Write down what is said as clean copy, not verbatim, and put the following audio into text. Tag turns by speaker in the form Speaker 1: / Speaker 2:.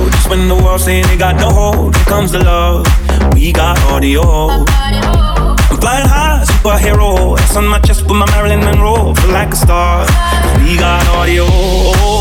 Speaker 1: Just when the world's saying they got no hope, here comes the love. We got audio. I'm flying high, superhero. S on my chest with my Marilyn Monroe. Feel like a star. We got audio.